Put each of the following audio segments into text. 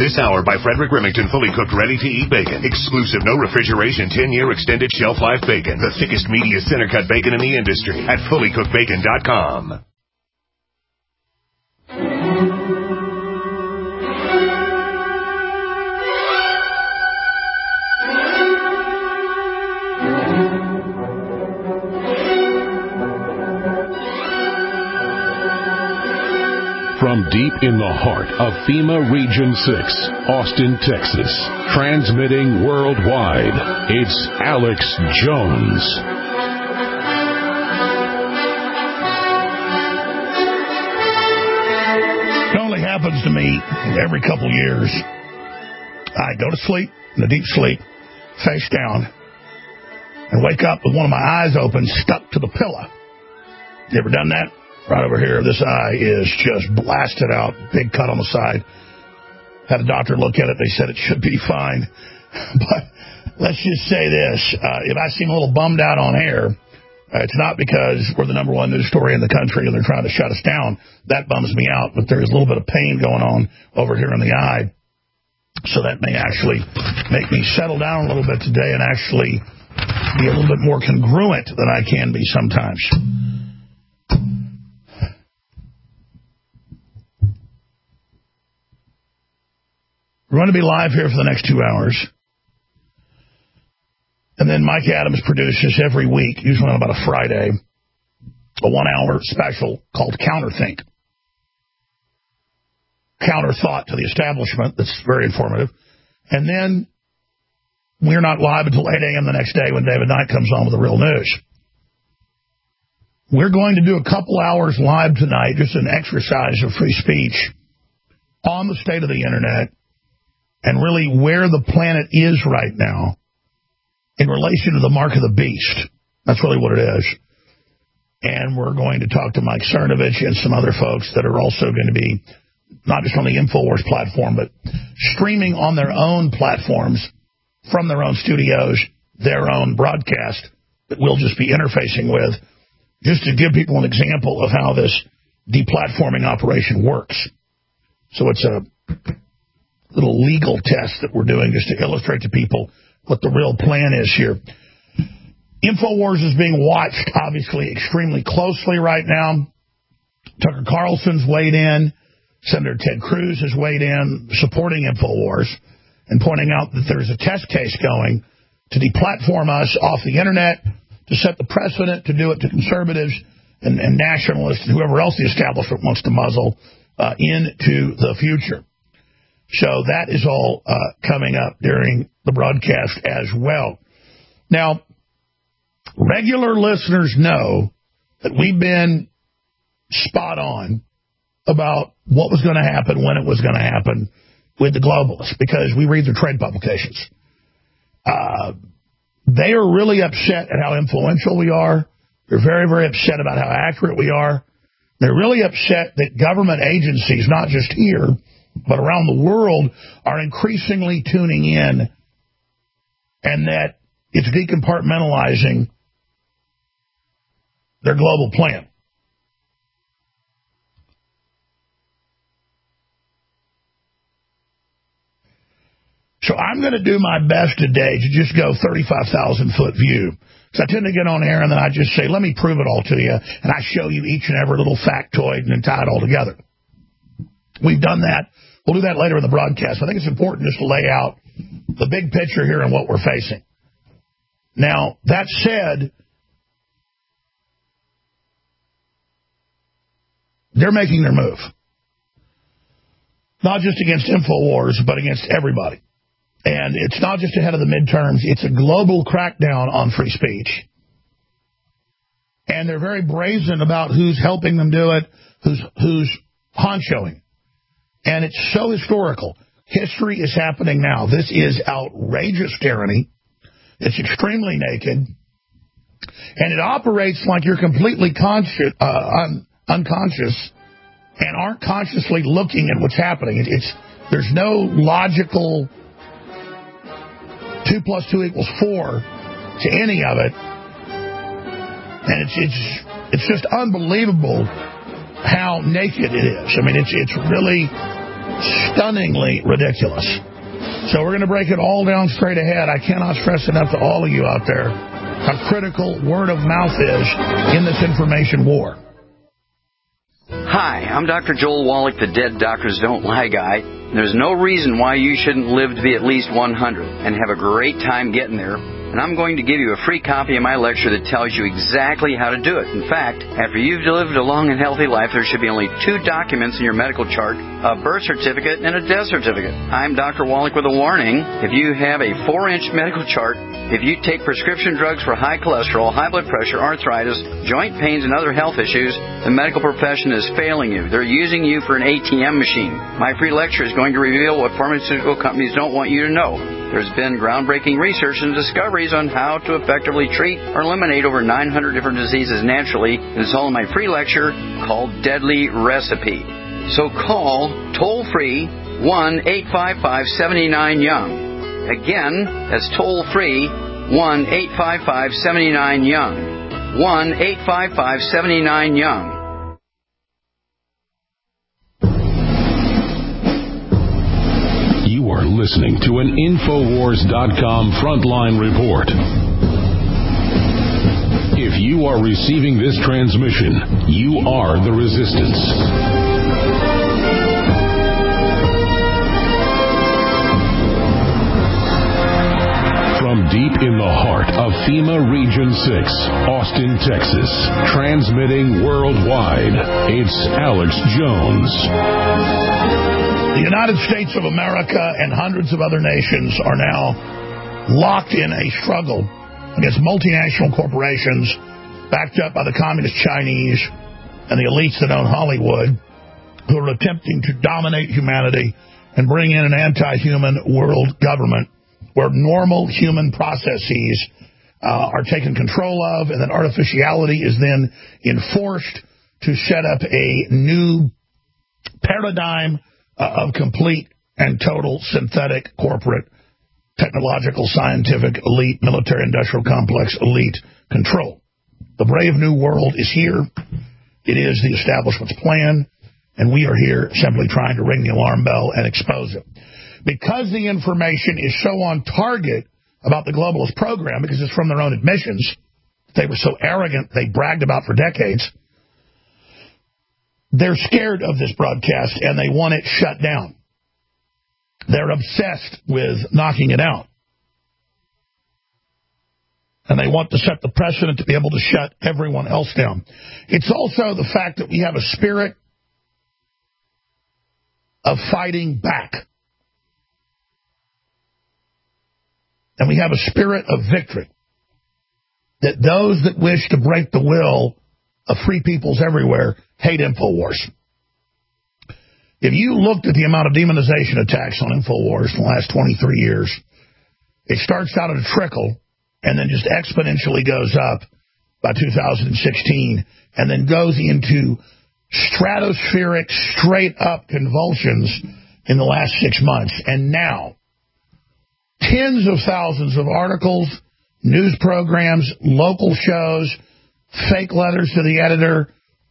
This hour by Frederick Remington, fully cooked, ready-to-eat bacon. Exclusive, no refrigeration, 10-year extended shelf life bacon. The thickest, meatiest center-cut bacon in the industry at fullycookedbacon.com. From deep in the heart of FEMA Region 6, Austin, Texas, transmitting worldwide, it's Alex Jones. It only happens to me every couple years. I go to sleep, in a deep sleep, face down, and wake up with one of my eyes open, stuck to the pillow. You ever done that? Right over here, this eye is just blasted out, big cut on the side. Had a doctor look at it. They said it should be fine. But let's just say this. If I seem a little bummed out on air, it's not because we're the number one news story in the country and they're trying to shut us down. That bums me out. But there's a little bit of pain going on over here in the eye. So that may actually make me settle down a little bit today and actually be a little bit more congruent than I can be sometimes. We're going to be live here for the next 2 hours. And then Mike Adams produces every week, usually on about a Friday, a 1-hour special called Counterthink. Counter thought to the establishment that's very informative. And then we're not live until 8 a.m. the next day when David Knight comes on with the real news. We're going to do a couple hours live tonight, just an exercise of free speech on the state of the Internet, and really where the planet is right now in relation to the mark of the beast. That's really what it is. And we're going to talk to Mike Cernovich and some other folks that are also going to be not just on the InfoWars platform, but streaming on their own platforms from their own studios, their own broadcast that we'll just be interfacing with, just to give people an example of how this deplatforming operation works. So it's a little legal test that we're doing just to illustrate to people what the real plan is here. InfoWars is being watched, obviously, extremely closely right now. Tucker Carlson's weighed in. Senator Ted Cruz has weighed in, supporting InfoWars and pointing out that there's a test case going to deplatform us off the Internet, to set the precedent, to do it to conservatives and nationalists and whoever else the establishment wants to muzzle into the future. So that is all coming up during the broadcast as well. Now, regular listeners know that we've been spot on about what was going to happen, when it was going to happen with the globalists, because we read their trade publications. They are really upset at how influential we are. They're very, very upset about how accurate we are. They're really upset that government agencies, not just here, but around the world, are increasingly tuning in, and that it's decompartmentalizing their global plan. So I'm going to do my best today to just go 35,000-foot view. Because I tend to get on air and then I just say, let me prove it all to you, and I show you each and every little factoid and then tie it all together. We've done that. We'll do that later in the broadcast. I think it's important just to lay out the big picture here and what we're facing. Now, that said, they're making their move. Not just against InfoWars, but against everybody. And it's not just ahead of the midterms. It's a global crackdown on free speech. And they're very brazen about who's helping them do it, who's honchoing. And it's so historical. History is happening now. This is outrageous tyranny. It's extremely naked. And it operates like you're completely unconscious and aren't consciously looking at what's happening. There's no logical 2 + 2 = 4 to any of it. And it's just unbelievable how naked it is. I mean, it's really stunningly ridiculous. So we're going to break it all down straight ahead. I cannot stress enough to all of you out there how critical word of mouth is in this information war. Hi, I'm Dr. Joel Wallach, the Dead Doctors Don't Lie guy. There's no reason why you shouldn't live to be at least 100 and have a great time getting there. And I'm going to give you a free copy of my lecture that tells you exactly how to do it. In fact, after you've lived a long and healthy life, there should be only 2 documents in your medical chart, a birth certificate and a death certificate. I'm Dr. Wallach with a warning. If you have a 4-inch medical chart, if you take prescription drugs for high cholesterol, high blood pressure, arthritis, joint pains, and other health issues, the medical profession is failing you. They're using you for an ATM machine. My free lecture is going to reveal what pharmaceutical companies don't want you to know. There's been groundbreaking research and discoveries on how to effectively treat or eliminate over 900 different diseases naturally, and it's all in my free lecture called Deadly Recipe. So call toll-free 1-855-79-YOUNG. Again, that's toll-free 1-855-79-YOUNG. 1-855-79-YOUNG. You are listening to an Infowars.com frontline report. If you are receiving this transmission, you are the resistance. From deep in the heart of FEMA Region 6, Austin, Texas, transmitting worldwide, it's Alex Jones. The United States of America and hundreds of other nations are now locked in a struggle against multinational corporations backed up by the communist Chinese and the elites that own Hollywood, who are attempting to dominate humanity and bring in an anti-human world government where normal human processes are taken control of, and that artificiality is then enforced to set up a new paradigm of complete and total synthetic corporate technological, scientific, elite, military-industrial complex, elite control. The brave new world is here. It is the establishment's plan, and we are here simply trying to ring the alarm bell and expose it. Because the information is so on target about the globalist program, because it's from their own admissions, they were so arrogant they bragged about for decades, they're scared of this broadcast and they want it shut down. They're obsessed with knocking it out. And they want to set the precedent to be able to shut everyone else down. It's also the fact that we have a spirit of fighting back. And we have a spirit of victory. That those that wish to break the will of free peoples everywhere hate InfoWars. If you looked at the amount of demonization attacks on InfoWars in the last 23 years, it starts out at a trickle and then just exponentially goes up by 2016 and then goes into stratospheric, straight-up convulsions in the last 6 months. And now, tens of thousands of articles, news programs, local shows, fake letters to the editor.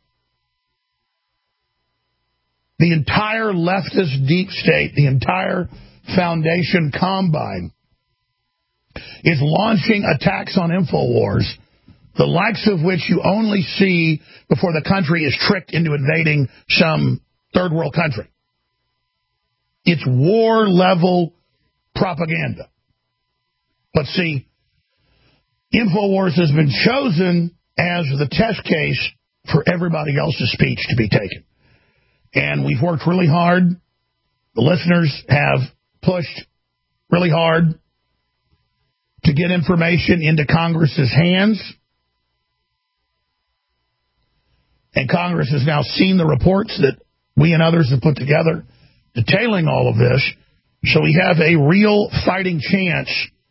The entire leftist deep state, the entire Foundation combine is launching attacks on InfoWars, the likes of which you only see before the country is tricked into invading some third world country. It's war-level propaganda. But see, InfoWars has been chosen as the test case for everybody else's speech to be taken. And we've worked really hard. The listeners have pushed really hard to get information into Congress's hands. And Congress has now seen the reports that we and others have put together detailing all of this. So we have a real fighting chance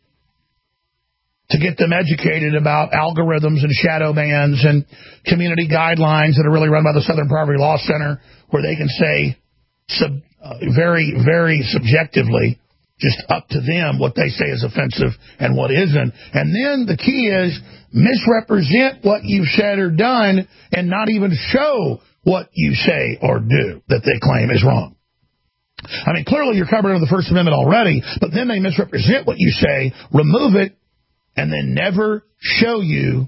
to get them educated about algorithms and shadow bans and community guidelines that are really run by the Southern Poverty Law Center, where they can say very, very subjectively, just up to them, what they say is offensive and what isn't. And then the key is misrepresent what you've said or done and not even show what you say or do that they claim is wrong. I mean, clearly you're covered under the First Amendment already, but then they misrepresent what you say, remove it, and then never show you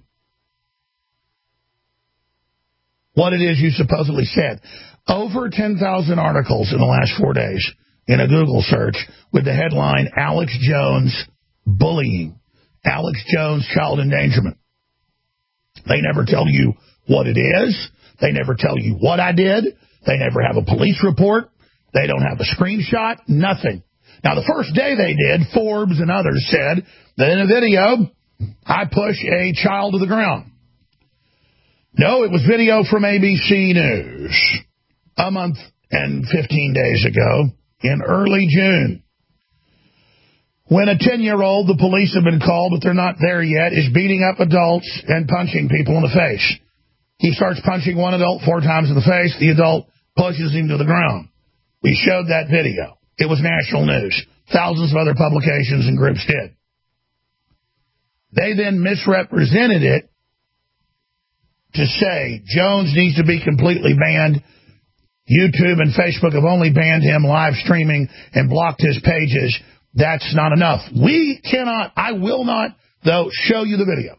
what it is you supposedly said. Over 10,000 articles in the last 4 days in a Google search with the headline, Alex Jones bullying, Alex Jones child endangerment. They never tell you what it is. They never tell you what I did. They never have a police report. They don't have a screenshot, nothing. Now, the first day they did, Forbes and others said that in a video, I push a child to the ground. No, it was video from ABC News a month and 15 days ago in early June. When a 10-year-old, the police have been called, but they're not there yet, is beating up adults and punching people in the face. He starts punching one adult 4 times in the face. The adult pushes him to the ground. We showed that video. It was national news. Thousands of other publications and groups did. They then misrepresented it to say Jones needs to be completely banned. YouTube and Facebook have only banned him live streaming and blocked his pages. That's not enough. We cannot, I will not, though, show you the video.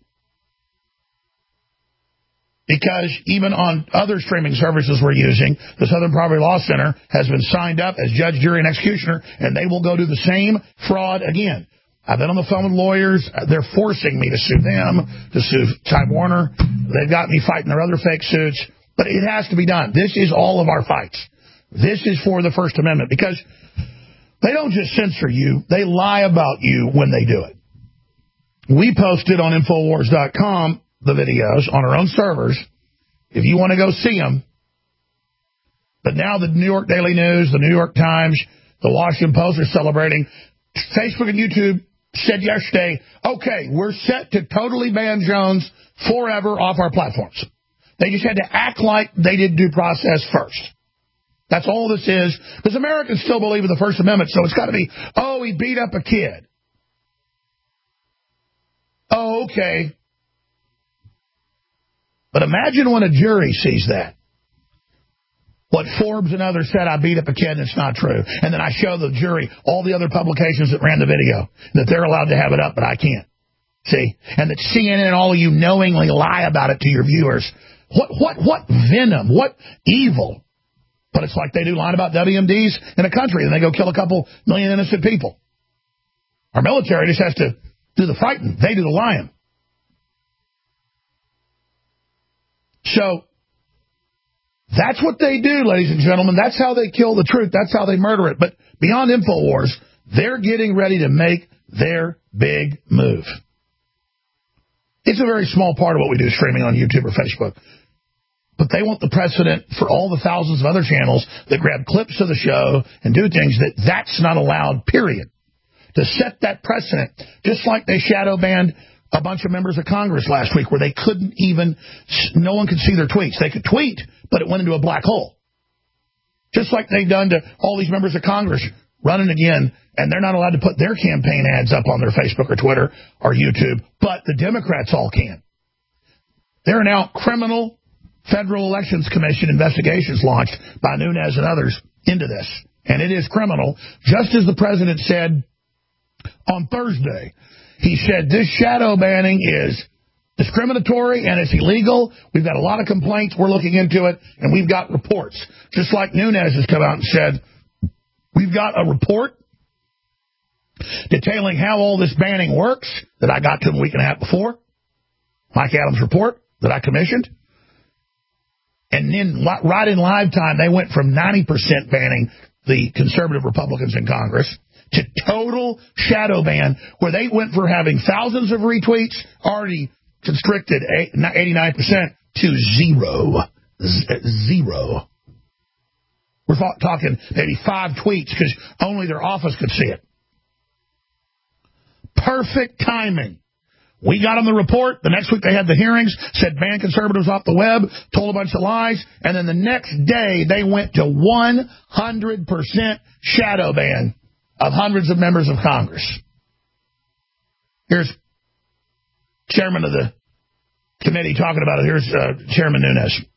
Because even on other streaming services we're using, the Southern Poverty Law Center has been signed up as judge, jury, and executioner, and they will go do the same fraud again. I've been on the phone with lawyers. They're forcing me to sue them, to sue Time Warner. They've got me fighting their other fake suits. But it has to be done. This is all of our fights. This is for the First Amendment, because they don't just censor you. They lie about you when they do it. We posted on Infowars.com the videos on our own servers if you want to go see them. But now the New York Daily News, the New York Times, the Washington Post are celebrating. Facebook and YouTube said yesterday, okay, we're set to totally ban Jones forever off our platforms. They just had to act like they did due process first. That's all this is. Because Americans still believe in the First Amendment, so it's got to be, oh, he beat up a kid. Oh, okay. But imagine when a jury sees that. What Forbes and others said, I beat up a kid, and it's not true. And then I show the jury all the other publications that ran the video, that they're allowed to have it up, but I can't. See? And that CNN and all of you knowingly lie about it to your viewers. What venom, what evil. But it's like they do lying about WMDs in a country, and they go kill a couple million innocent people. Our military just has to do the fighting. They do the lying. So that's what they do, ladies and gentlemen. That's how they kill the truth. That's how they murder it. But beyond InfoWars, they're getting ready to make their big move. It's a very small part of what we do streaming on YouTube or Facebook. But they want the precedent for all the thousands of other channels that grab clips of the show and do things that's not allowed, period. To set that precedent, just like they shadow banned a bunch of members of Congress last week where they couldn't even, no one could see their tweets. They could tweet, but it went into a black hole. Just like they've done to all these members of Congress running again, and they're not allowed to put their campaign ads up on their Facebook or Twitter or YouTube, but the Democrats all can. There are now criminal Federal Elections Commission investigations launched by Nunes and others into this. And it is criminal, just as the president said on Thursday. He said this shadow banning is discriminatory and it's illegal. We've got a lot of complaints. We're looking into it, and we've got reports. Just like Nunes has come out and said, we've got a report detailing how all this banning works that I got to him a week and a half before. Mike Adams' report that I commissioned. And then right in live time, they went from 90% banning the conservative Republicans in Congress to total shadow ban, where they went from having thousands of retweets, already constricted 89%, to zero. Zero. We're talking maybe 5 tweets because only their office could see it. Perfect timing. We got them the report. The next week they had the hearings, said ban conservatives off the web, told a bunch of lies, and then the next day they went to 100% shadow ban of hundreds of members of Congress. Here's chairman of the committee talking about it. Here's Chairman Nunes.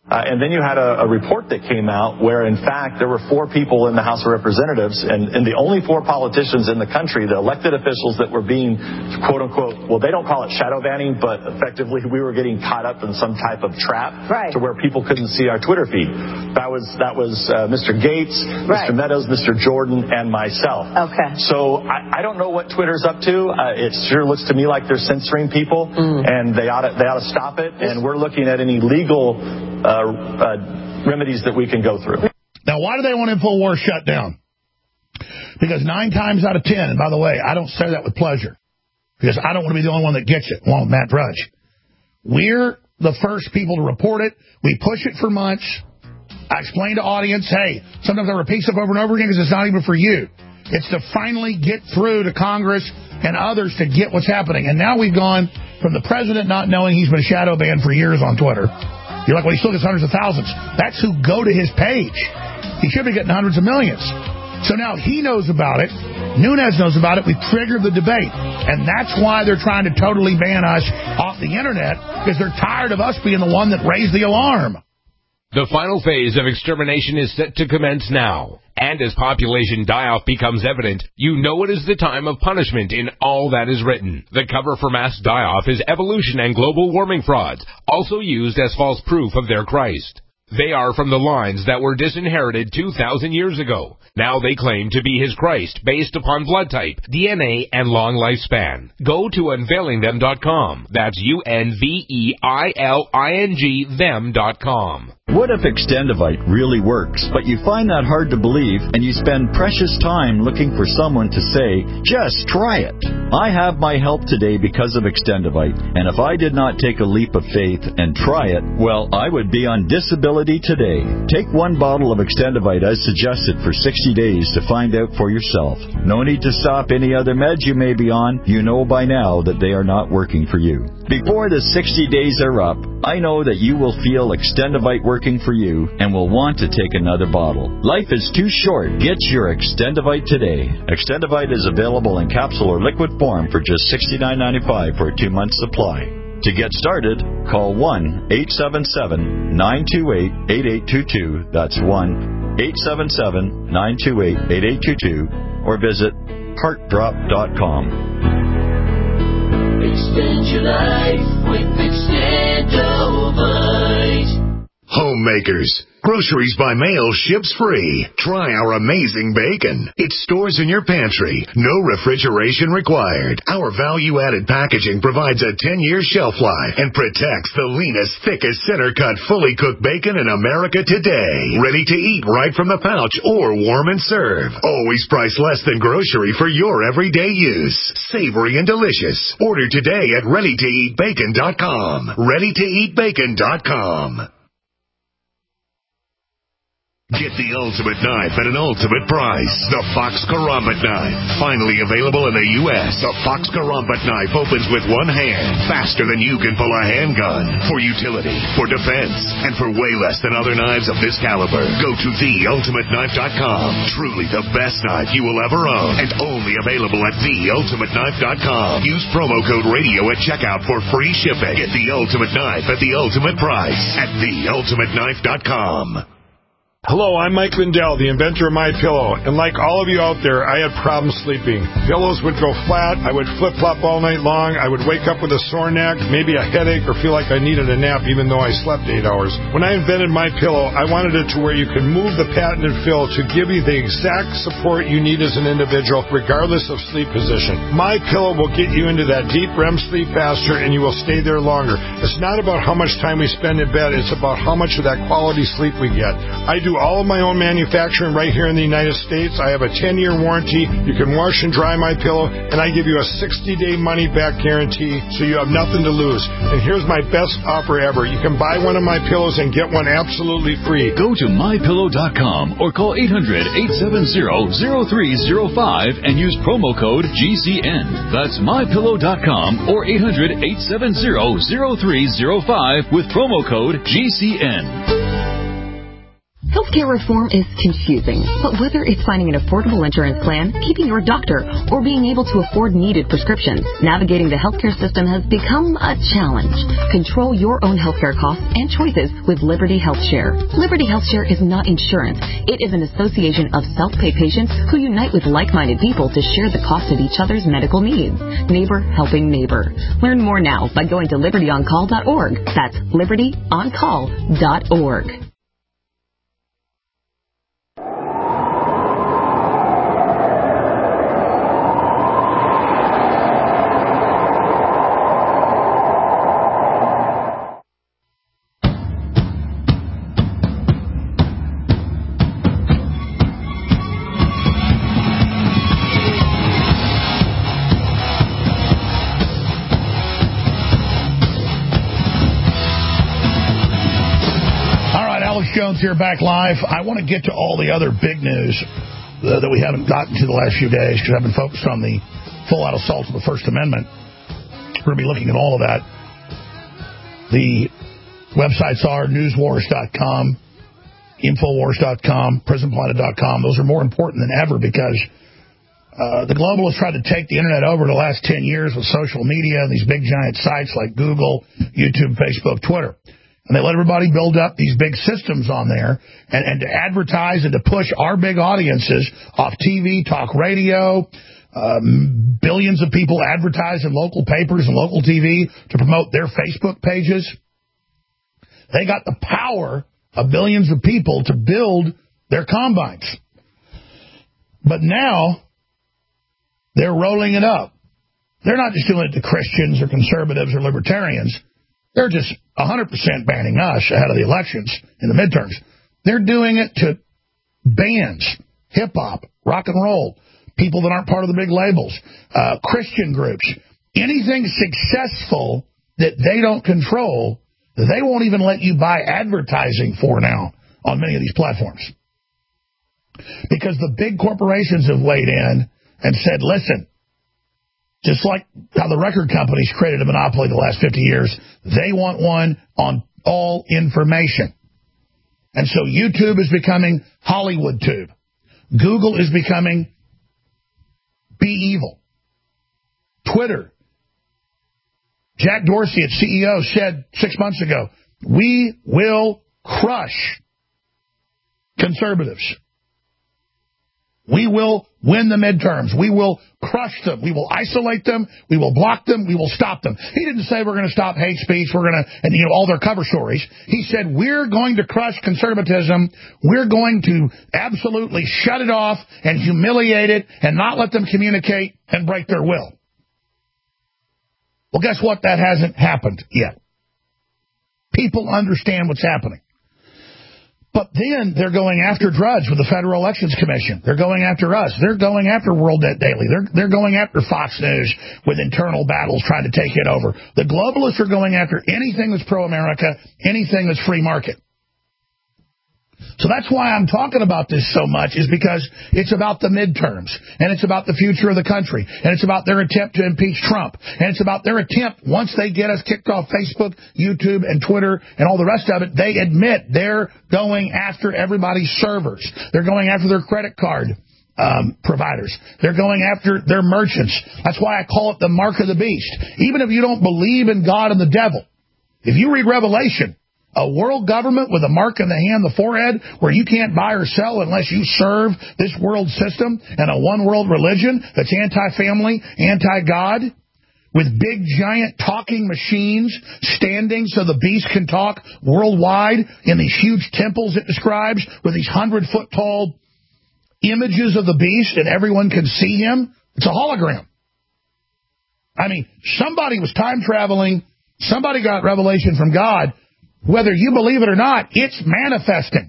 And then you had a report that came out where, in fact, there were 4 people in the House of Representatives and the only 4 politicians in the country, the elected officials that were being, quote unquote, well, they don't call it shadow banning, but effectively we were getting caught up in some type of trap to where people couldn't see our Twitter feed. That was Mr. Gates, Mr. Meadows, Mr. Jordan, and myself. Okay. So I don't know what Twitter's up to. It sure looks to me like they're censoring people, and they ought to stop it. And we're looking at any legal remedies that we can go through. Now, why do they want InfoWars shut down? Because 9 times out of 10, and by the way, I don't say that with pleasure, because I don't want to be the only one that gets it, along with Matt Drudge. We're the first people to report it. We push it for months. I explain to audience, hey, sometimes I repeat stuff over and over again because it's not even for you. It's to finally get through to Congress and others to get what's happening. And now we've gone from the president not knowing he's been shadow banned for years on Twitter. You're like, well, he still gets hundreds of thousands. That's who go to his page. He should be getting hundreds of millions. So now he knows about it. Nunes knows about it. We've triggered the debate. And that's why they're trying to totally ban us off the Internet, because they're tired of us being the one that raised the alarm. The final phase of extermination is set to commence now. And as population die-off becomes evident, you know it is the time of punishment in all that is written. The cover for mass die-off is evolution and global warming frauds, also used as false proof of their Christ. They are from the lines that were disinherited 2,000 years ago. Now they claim to be his Christ based upon blood type, DNA, and long lifespan. Go to unveilingthem.com. That's UNVEILING them.com. What if Extendivite really works, but you find that hard to believe and you spend precious time looking for someone to say, just try it? I have my help today because of Extendivite, and if I did not take a leap of faith and try it, well, I would be on disability today. Take 1 bottle of Extendivite as suggested for 60 days to find out for yourself. No need to stop any other meds you may be on. You know by now that they are not working for you. Before the 60 days are up, I know that you will feel Extendivite working for you and will want to take another bottle. Life is too short. Get your Extendivite today. Extendivite is available in capsule or liquid form for just $69.95 for a 2-month supply. To get started, call 1-877-928-8822. That's 1-877-928-8822. Or visit heartdrop.com. Extend your life with Extendivite. Homemakers. Groceries by mail ships free. Try our amazing bacon. It stores in your pantry. No refrigeration required. Our value-added packaging provides a 10-year shelf life and protects the leanest, thickest, center-cut, fully cooked bacon in America today. Ready to eat right from the pouch or warm and serve. Always priced less than grocery for your everyday use. Savory and delicious. Order today at ReadyToEatBacon.com. ReadyToEatBacon.com. Get the ultimate knife at an ultimate price. The Fox Karambit Knife. Finally available in the U.S. The Fox Karambit Knife opens with 1 hand. Faster than you can pull a handgun. For utility, for defense, and for way less than other knives of this caliber. Go to TheUltimateKnife.com. Truly the best knife you will ever own. And only available at TheUltimateKnife.com. Use promo code RADIO at checkout for free shipping. Get the ultimate knife at the ultimate price at TheUltimateKnife.com. Hello, I'm Mike Lindell, the inventor of MyPillow, and like all of you out there, I had problems sleeping. Pillows would go flat, I would flip-flop all night long, I would wake up with a sore neck, maybe a headache, or feel like I needed a nap even though I slept 8 hours. When I invented MyPillow, I wanted it to where you could move the patented fill to give you the exact support you need as an individual, regardless of sleep position. MyPillow will get you into that deep REM sleep faster, and you will stay there longer. It's not about how much time we spend in bed, it's about how much of that quality sleep we get. I do all of my own manufacturing right here in the United States. I have a 10-year warranty. You can wash and dry MyPillow, and I give you a 60-day money-back guarantee, so you have nothing to lose. And here's my best offer ever. You can buy one of my pillows and get one absolutely free. Go to MyPillow.com or call 800-870-0305 and use promo code GCN. That's MyPillow.com or 800-870-0305 with promo code GCN. Healthcare reform is confusing, but whether it's finding an affordable insurance plan, keeping your doctor, or being able to afford needed prescriptions, navigating the healthcare system has become a challenge. Control your own healthcare costs and choices with Liberty HealthShare. Liberty HealthShare is not insurance. It is an association of self-pay patients who unite with like-minded people to share the cost of each other's medical needs. Neighbor helping neighbor. Learn more now by going to libertyoncall.org. That's libertyoncall.org. Jones here, back live. I want to get to all the other big news that we haven't gotten to the last few days because I've been focused on the full-out assault of the First Amendment. We're going to be looking at all of that. The websites are newswars.com, infowars.com, prisonplanet.com. Those are more important than ever because the globalists tried to take the internet over the last 10 years with social media and these big giant sites like Google, YouTube, Facebook, Twitter. And they let everybody build up these big systems on there and to advertise and to push our big audiences off TV, talk radio, billions of people advertise in local papers and local TV to promote their Facebook pages. They got the power of billions of people to build their combines. But now they're rolling it up. They're not just doing it to Christians or conservatives or libertarians. They're just 100% banning us ahead of the elections in the midterms. They're doing it to bands, hip-hop, rock and roll, people that aren't part of the big labels, Christian groups. Anything successful that they don't control, they won't even let you buy advertising for now on many of these platforms. Because the big corporations have weighed in and said, listen, just like how the record companies created a monopoly the last 50 years, they want one on all information. And so YouTube is becoming Hollywood Tube. Google is becoming Be Evil. Twitter. Jack Dorsey, its CEO, said 6 months ago, we will crush conservatives. We will win the midterms. We will crush them. We will isolate them. We will block them. We will stop them. He didn't say we're going to stop hate speech. We're going to, and all their cover stories. He said we're going to crush conservatism. We're going to absolutely shut it off and humiliate it and not let them communicate and break their will. Well, guess what? That hasn't happened yet. People understand what's happening. But then they're going after Drudge with the Federal Elections Commission. They're going after us. They're going after World Net Daily. They're going after Fox News with internal battles trying to take it over. The globalists are going after anything that's pro-America, anything that's free market. So that's why I'm talking about this so much, is because it's about the midterms, and it's about the future of the country, and it's about their attempt to impeach Trump, and it's about their attempt, once they get us kicked off Facebook, YouTube, and Twitter, and all the rest of it, they admit they're going after everybody's servers. They're going after their credit card providers. They're going after their merchants. That's why I call it the mark of the beast. Even if you don't believe in God and the devil, if you read Revelation, a world government with a mark in the hand, the forehead, where you can't buy or sell unless you serve this world system, and a one-world religion that's anti-family, anti-God, with big, giant talking machines standing so the beast can talk worldwide in these huge temples it describes, with these 100-foot-tall images of the beast, and everyone can see him. It's a hologram. I mean, somebody was time traveling. Somebody got revelation from God. Whether you believe it or not, it's manifesting.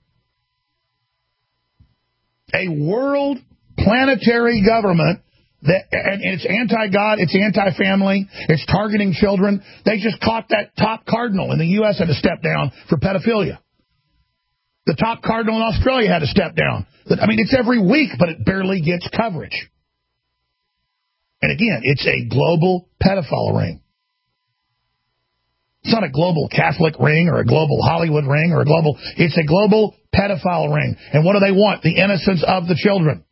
A world planetary government that, and it's anti-God, it's anti-family, it's targeting children. They just caught that top cardinal in the U.S. had to step down for pedophilia. The top cardinal in Australia had to step down. I mean, it's every week, but it barely gets coverage. And again, it's a global pedophile ring. It's not a global Catholic ring or a global Hollywood ring or a global... It's a global pedophile ring. And what do they want? The innocence of the children.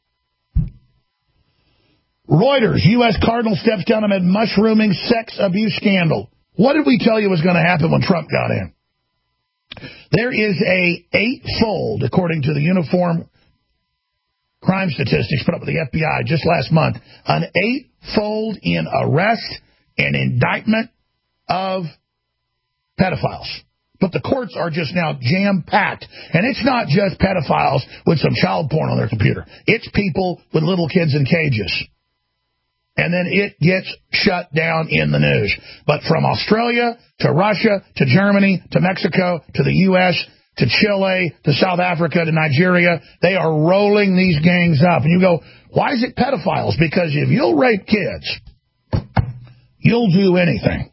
Reuters, U.S. Cardinal steps down amid mushrooming sex abuse scandal. What did we tell you was going to happen when Trump got in? There is a 8-fold, according to the Uniform Crime Statistics put up by the FBI just last month, an 8-fold in arrest and indictment of pedophiles. But the courts are just now jam-packed. And it's not just pedophiles with some child porn on their computer. It's people with little kids in cages. And then it gets shut down in the news. But from Australia to Russia to Germany to Mexico to the U.S. to Chile to South Africa to Nigeria, they are rolling these gangs up. And you go, why is it pedophiles? Because if you'll rape kids, you'll do anything.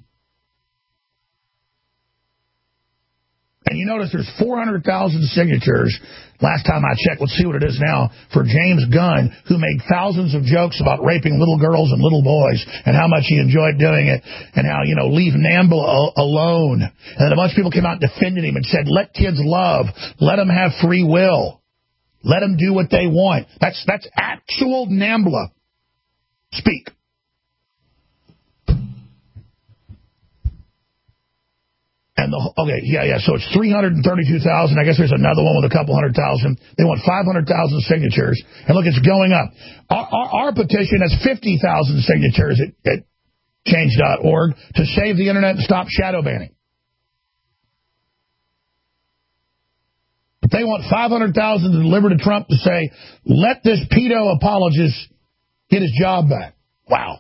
And you notice there's 400,000 signatures. Last time I checked, let's see what it is now, for James Gunn, who made thousands of jokes about raping little girls and little boys and how much he enjoyed doing it and how, leave NAMBLA alone. And then a bunch of people came out and defended him and said, let kids love. Let them have free will. Let them do what they want. That's actual NAMBLA speak. And so it's 332,000. I guess there's another one with a couple 100,000. They want 500,000 signatures. And look, it's going up. Our petition has 50,000 signatures at change.org to save the internet and stop shadow banning. But they want 500,000 to deliver to Trump to say, let this pedo apologist get his job back. Wow.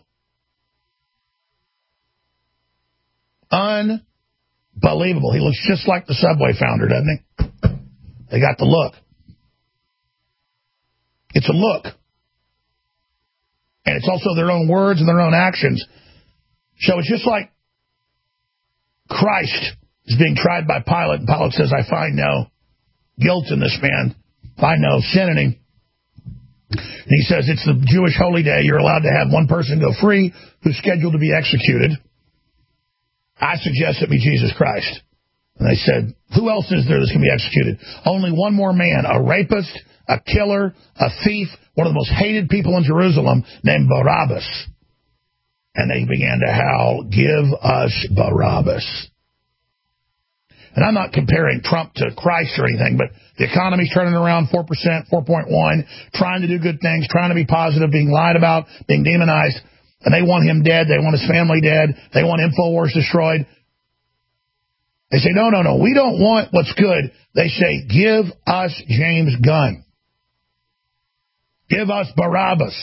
Unbelievable. He looks just like the Subway founder, doesn't he? They got the look. It's a look. And it's also their own words and their own actions. So it's just like Christ is being tried by Pilate, and Pilate says, I find no guilt in this man. Find no sin in him. And he says, it's the Jewish holy day. You're allowed to have one person go free who's scheduled to be executed. I suggest it be Jesus Christ. And they said, who else is there that's going to be executed? Only one more man, a rapist, a killer, a thief, one of the most hated people in Jerusalem, named Barabbas. And they began to howl, give us Barabbas. And I'm not comparing Trump to Christ or anything, but the economy's turning around 4%, 4.1, trying to do good things, trying to be positive, being lied about, being demonized. And they want him dead. They want his family dead. They want InfoWars destroyed. They say, no, we don't want what's good. They say, give us James Gunn. Give us Barabbas.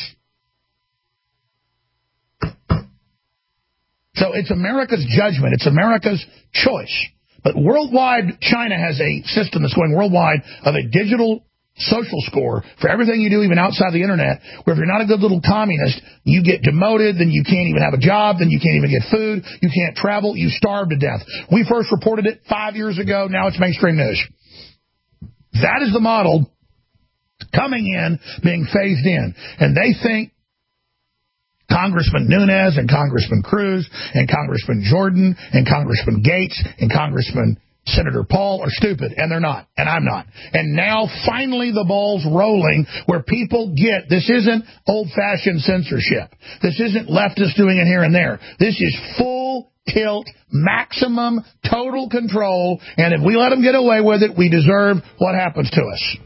So it's America's judgment. It's America's choice. But worldwide, China has a system that's going worldwide of a digital social score for everything you do, even outside the internet, where if you're not a good little communist, you get demoted, then you can't even have a job, then you can't even get food, you can't travel, you starve to death. We first reported it 5 years ago, now it's mainstream news. That is the model coming in, being phased in. And they think Congressman Nunes and Congressman Cruz and Congressman Jordan and Congressman Gates and Congressman Senator Paul are stupid, and they're not, and I'm not. And now, finally, the ball's rolling where people get, this isn't old-fashioned censorship. This isn't leftists doing it here and there. This is full tilt, maximum, total control, and if we let them get away with it, we deserve what happens to us.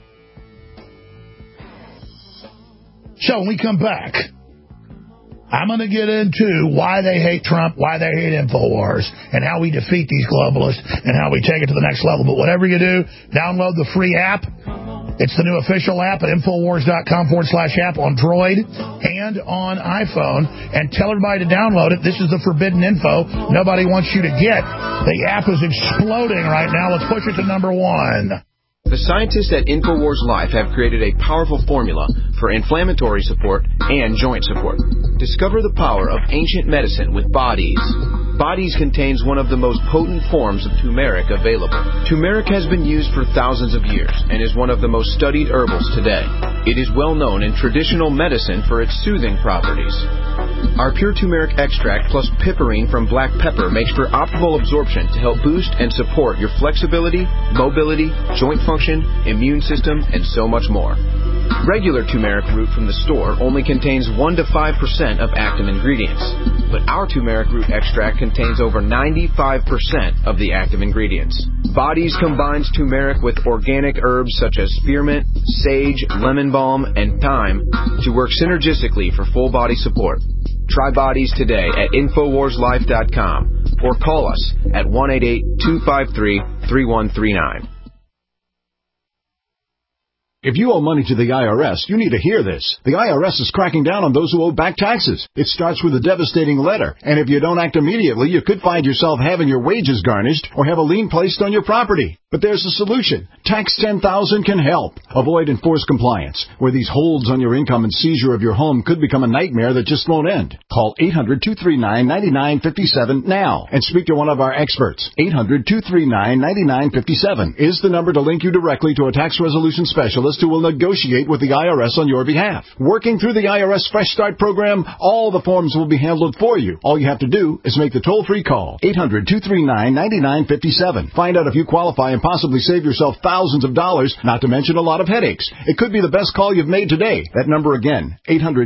So when we come back, I'm going to get into why they hate Trump, why they hate InfoWars, and how we defeat these globalists, and how we take it to the next level. But whatever you do, download the free app. It's the new official app at Infowars.com/app on Droid and on iPhone. And tell everybody to download it. This is the forbidden info nobody wants you to get. The app is exploding right now. Let's push it to number 1. The scientists at InfoWars Life have created a powerful formula for inflammatory support and joint support. Discover the power of ancient medicine with Bodies. Bodies contains one of the most potent forms of turmeric available. Turmeric has been used for thousands of years and is one of the most studied herbals today. It is well known in traditional medicine for its soothing properties. Our pure turmeric extract plus piperine from black pepper makes for optimal absorption to help boost and support your flexibility, mobility, joint function, immune system, and so much more. Regular turmeric root from the store only contains 1 to 5% of active ingredients, but our turmeric root extract contains over 95% of the active ingredients. Bodies combines turmeric with organic herbs such as spearmint, sage, lemon balm, and thyme to work synergistically for full body support. Try Bodies today at InfoWarsLife.com or call us at 1-888-253-3139. If you owe money to the IRS, you need to hear this. The IRS is cracking down on those who owe back taxes. It starts with a devastating letter, and if you don't act immediately, you could find yourself having your wages garnished or have a lien placed on your property. But there's a solution. Tax 10,000 can help. Avoid enforced compliance, where these holds on your income and seizure of your home could become a nightmare that just won't end. Call 800-239-9957 now and speak to one of our experts. 800-239-9957 is the number to link you directly to a tax resolution specialist who will negotiate with the IRS on your behalf. Working through the IRS Fresh Start program, all the forms will be handled for you. All you have to do is make the toll-free call. 800-239-9957. Find out if you qualify and possibly save yourself thousands of dollars, not to mention a lot of headaches. It could be the best call you've made today. That number again,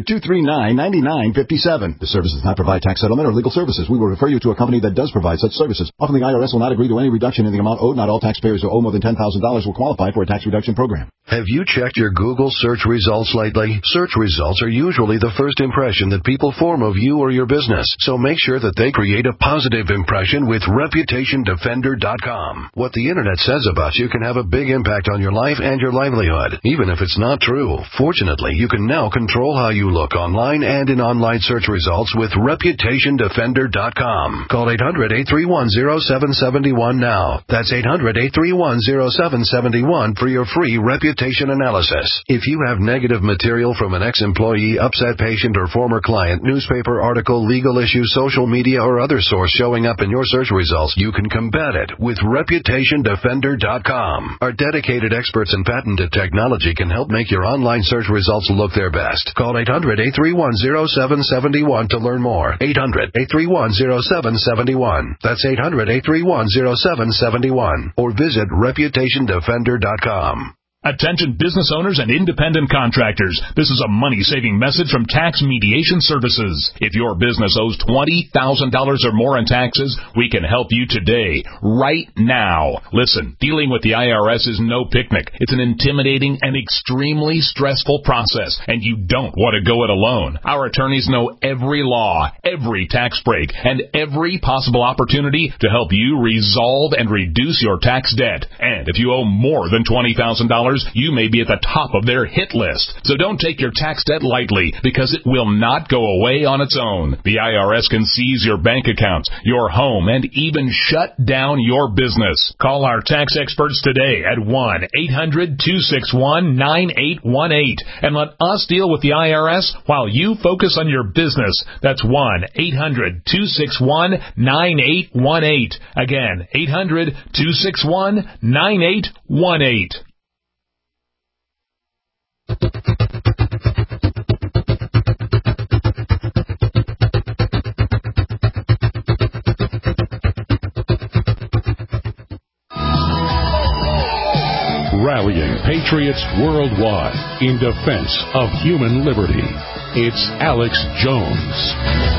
800-239-9957. The service does not provide tax settlement or legal services. We will refer you to a company that does provide such services. Often the IRS will not agree to any reduction in the amount owed. Not all taxpayers who owe more than $10,000 will qualify for a tax reduction program. Have you checked your Google search results lately? Search results are usually the first impression that people form of you or your business. So make sure that they create a positive impression with ReputationDefender.com. What the internet says about you can have a big impact on your life and your livelihood, even if it's not true. Fortunately, you can now control how you look online and in online search results with ReputationDefender.com. Call 800-831-0771 now. That's 800-831-0771 for your free reputation analysis. If you have negative material from an ex-employee, upset patient, or former client, newspaper article, legal issue, social media, or other source showing up in your search results, you can combat it with ReputationDefender.com. Our dedicated experts in patented technology can help make your online search results look their best. Call 800-831-0771 to learn more. 800-831-0771. That's 800-831-0771. Or visit ReputationDefender.com. Attention business owners and independent contractors. This is a money-saving message from Tax Mediation Services. If your business owes $20,000 or more in taxes, we can help you today, right now. Listen, dealing with the IRS is no picnic. It's an intimidating and extremely stressful process, and you don't want to go it alone. Our attorneys know every law, every tax break, and every possible opportunity to help you resolve and reduce your tax debt. And if you owe more than $20,000, you may be at the top of their hit list. So don't take your tax debt lightly, because it will not go away on its own. The IRS can seize your bank accounts, your home, and even shut down your business. Call our tax experts today at 1-800-261-9818 and let us deal with the IRS while you focus on your business. That's 1-800-261-9818. Again, 800-261-9818. Rallying patriots worldwide in defense of human liberty. It's Alex Jones.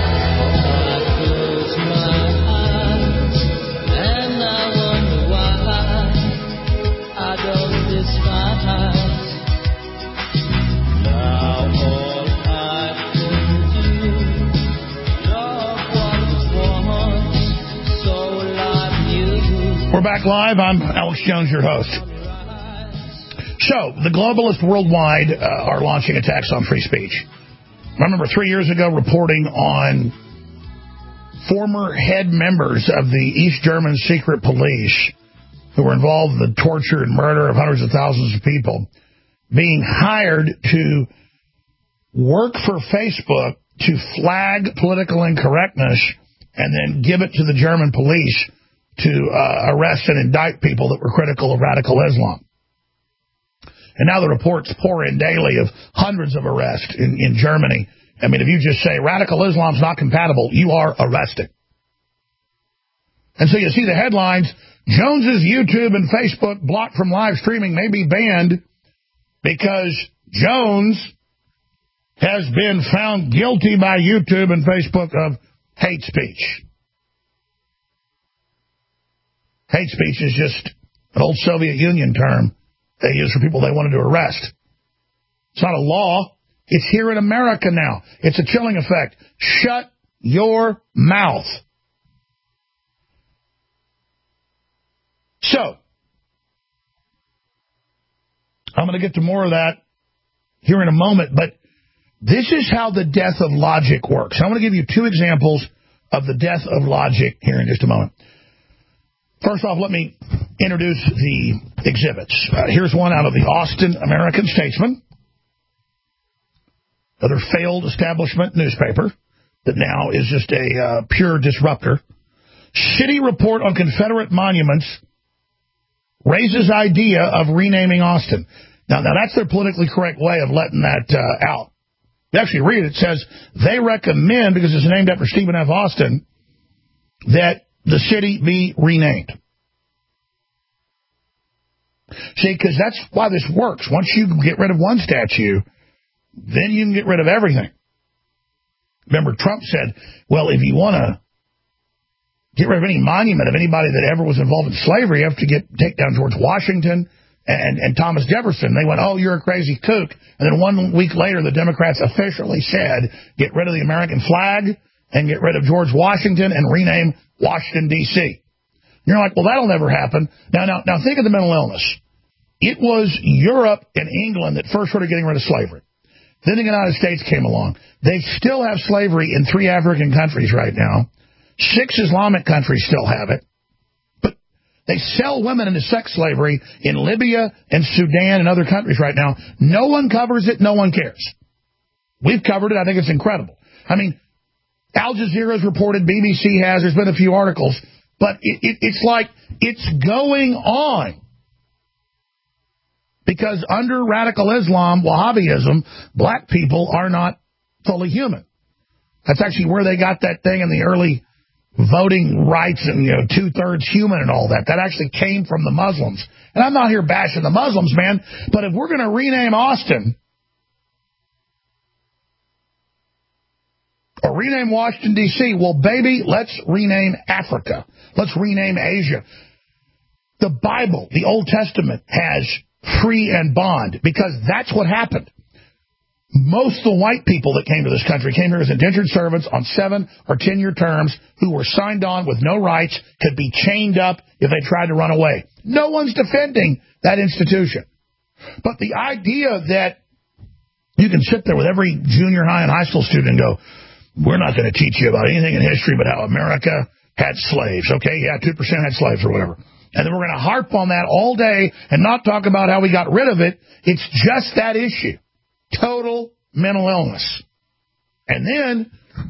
We're back live. I'm Alex Jones, your host. So, the globalists worldwide are launching attacks on free speech. I remember 3 years ago reporting on former head members of the East German secret police who were involved in the torture and murder of hundreds of thousands of people being hired to work for Facebook to flag political incorrectness and then give it to the German police to arrest and indict people that were critical of radical Islam. And now the reports pour in daily of hundreds of arrests in Germany. I mean, if you just say radical Islam's not compatible, you are arrested. And so you see the headlines, Jones's YouTube and Facebook blocked from live streaming may be banned because Jones has been found guilty by YouTube and Facebook of hate speech. Hate speech is just an old Soviet Union term they used for people they wanted to arrest. It's not a law. It's here in America now. It's a chilling effect. Shut your mouth. So, I'm going to get to more of that here in a moment, but this is how the death of logic works. I'm going to give you two examples of the death of logic here in just a moment. First off, let me introduce the exhibits. Here's one out of the Austin American-Statesman, another failed establishment newspaper that now is just a pure disruptor. Shitty report on Confederate monuments raises idea of renaming Austin. Now that's their politically correct way of letting that out. You actually read it. It says they recommend, because it's named after Stephen F. Austin, that the city be renamed. See, because that's why this works. Once you get rid of one statue, then you can get rid of everything. Remember, Trump said, well, if you want to get rid of any monument of anybody that ever was involved in slavery, you have to take down George Washington and Thomas Jefferson. They went, oh, you're a crazy kook. And then 1 week later, the Democrats officially said, get rid of the American flag and get rid of George Washington and rename Washington, D.C. You're like, well, that'll never happen. Now, think of the mental illness. It was Europe and England that first started getting rid of slavery. Then the United States came along. They still have slavery in 3 African countries right now. 6 Islamic countries still have it. But they sell women into sex slavery in Libya and Sudan and other countries right now. No one covers it. No one cares. We've covered it. I think it's incredible. I mean, Al Jazeera's reported, BBC has, there's been a few articles, but it's like it's going on. Because under radical Islam, Wahhabism, black people are not fully human. That's actually where they got that thing in the early voting rights and, 2/3 human and all that. That actually came from the Muslims. And I'm not here bashing the Muslims, man, but if we're going to rename Austin or rename Washington, D.C., well, baby, let's rename Africa. Let's rename Asia. The Bible, the Old Testament, has free and bond, because that's what happened. Most of the white people that came to this country came here as indentured servants on 7 or 10-year terms who were signed on with no rights, could be chained up if they tried to run away. No one's defending that institution. But the idea that you can sit there with every junior high and high school student and go, we're not going to teach you about anything in history but how America had slaves. Okay, yeah, 2% had slaves or whatever. And then we're going to harp on that all day and not talk about how we got rid of it. It's just that issue. Total mental illness. And then,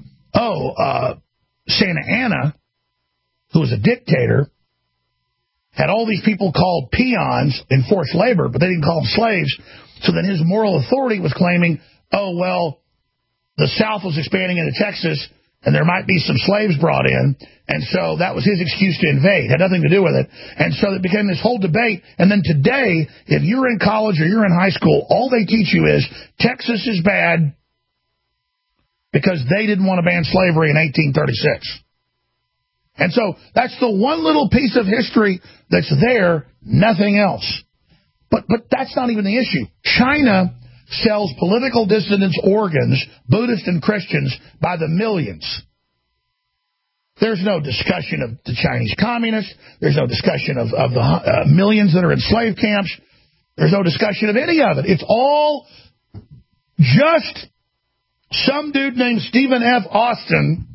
Santa Anna, who was a dictator, had all these people called peons in forced labor, but they didn't call them slaves. So then his moral authority was claiming, the South was expanding into Texas, and there might be some slaves brought in, and so that was his excuse to invade. Had nothing to do with it. And so it became this whole debate. And then today, if you're in college or you're in high school, all they teach you is Texas is bad because they didn't want to ban slavery in 1836. And so that's the one little piece of history that's there, nothing else. But that's not even the issue. China sells political dissidents organs, Buddhists and Christians, by the millions. There's no discussion of the Chinese communists. There's no discussion of the millions that are in slave camps. There's no discussion of any of it. It's all just some dude named Stephen F. Austin.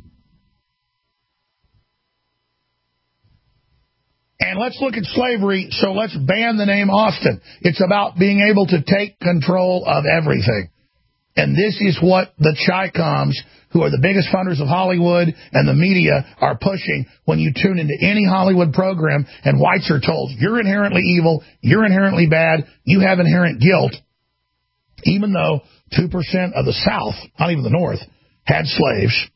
And let's look at slavery, so let's ban the name Austin. It's about being able to take control of everything. And this is what the Chi-Coms, who are the biggest funders of Hollywood and the media, are pushing when you tune into any Hollywood program and whites are told, you're inherently evil, you're inherently bad, you have inherent guilt, even though 2% of the South, not even the North, had slaves.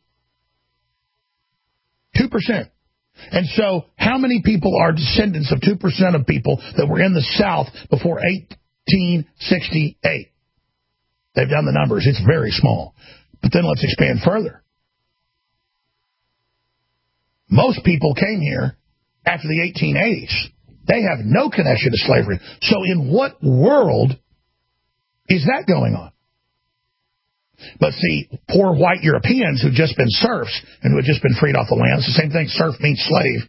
2%. And so how many people are descendants of 2% of people that were in the South before 1868? They've done the numbers. It's very small. But then let's expand further. Most people came here after the 1880s. They have no connection to slavery. So in what world is that going on? But see, poor white Europeans who've just been serfs and who had just been freed off the land, it's the same thing, serf means slave.